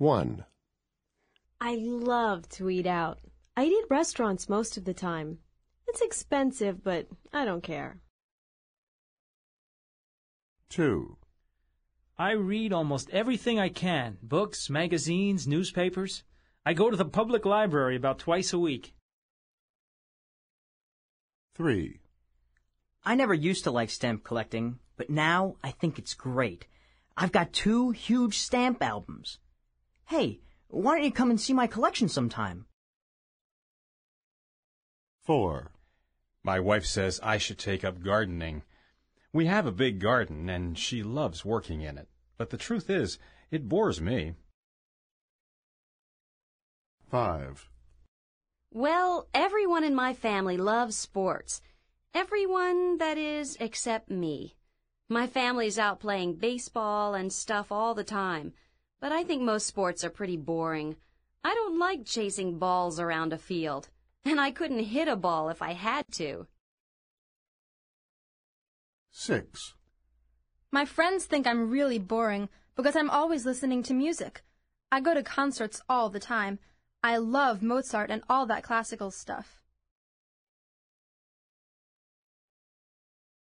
1. I love to eat out. I eat at restaurants most of the time. It's expensive, but I don't care. 2. I read almost everything I can. Books, magazines, newspapers. I go to the public library about twice a week. 3. I never used to like stamp collecting, but now I think it's great. I've got 2 huge stamp albums. Hey, why don't you come and see my collection sometime? 4. My wife says I should take up gardening. We have a big garden, and she loves working in it. But the truth is, it bores me. 5. Well, everyone in my family loves sports. Everyone, that is, except me. My family's out playing baseball and stuff all the time, but I think most sports are pretty boring. I don't like chasing balls around a field, and I couldn't hit a ball if I had to. 6. My friends think I'm really boring because I'm always listening to music. I go to concerts all the time. I love Mozart and all that classical stuff.